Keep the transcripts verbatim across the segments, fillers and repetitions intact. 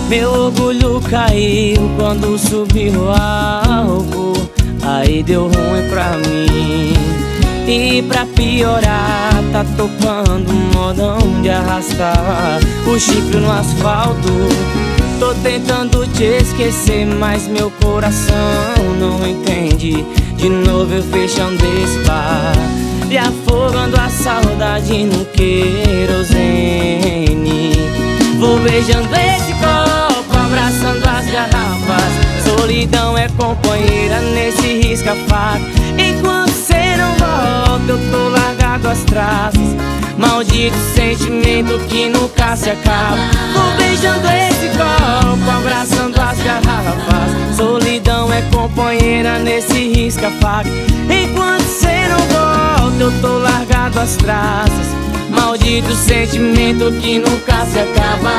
Meu orgulho caiu quando subiu o álcool, aí deu ruim pra mim. E pra piorar, tá tocando um modão de arrastar o chifre no asfalto. Tô tentando te esquecer, mas meu coração não entende. De novo eu fechando esse bar e afogando a saudade no querosene. Vou beijando esse copo, abraçando as garrafas. Solidão é companheira nesse risca-faca. Enquanto cê não volta, eu tô largado às traças. Maldito sentimento que nunca se acaba. Vou beijando esse copo, abraçando as garrafas. Solidão é companheira nesse risca-faca. Enquanto cê não volta, eu tô largado às traças. Maldito sentimento que nunca se acaba.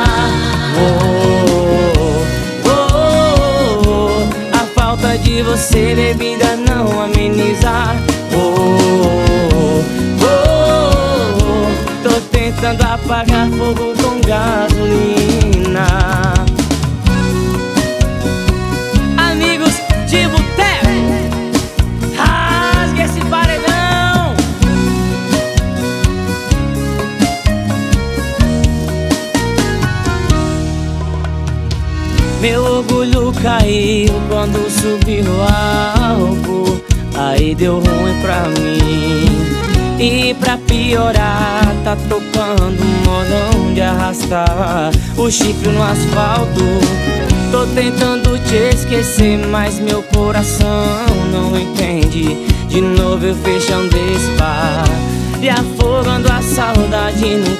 Oh, oh, oh, oh. A falta de você, bebida, não ameniza. Oh, oh, oh. Tô tentando apagar fogo com gasolina. Amigos de boteco, rasgue esse paredão. Meu orgulho caiu quando subiu o álcool, aí deu ruim pra mim. E pra piorar, tá tocando um modão de arrastar o chifre no asfalto. Tô tentando te esquecer, mas meu coração não entende. De novo eu fechando esse bar e afogando a saudade no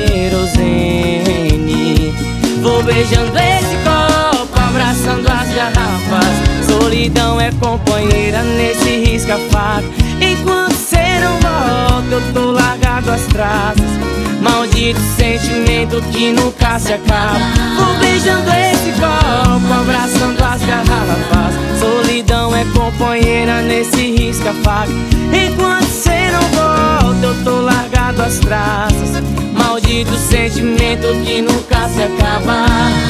querosene. Vou beijando esse copo, abraçando as garrafas. Solidão é companheira nesse risca-faca. Enquanto cê não volta, eu tô largado às traças. Maldito sentimento que nunca se acaba. Vou beijando esse copo, abraçando as garrafas. Solidão é companheira nesse risca-faca. Enquanto cê não volta, eu tô largado às traças. Maldito sentimento que nunca se acaba.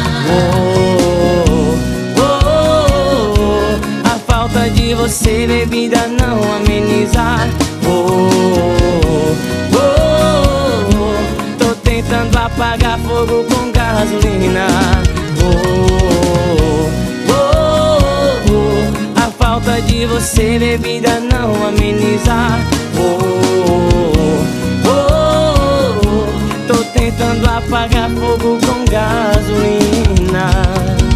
Oh, oh, oh, oh. A falta de você, bebida, não ameniza. Oh, oh, oh. Tô tentando apagar fogo com gasolina. Oh, oh, oh. A falta de você, bebida, não ameniza. Oh, tentando apagar fogo com gasolina.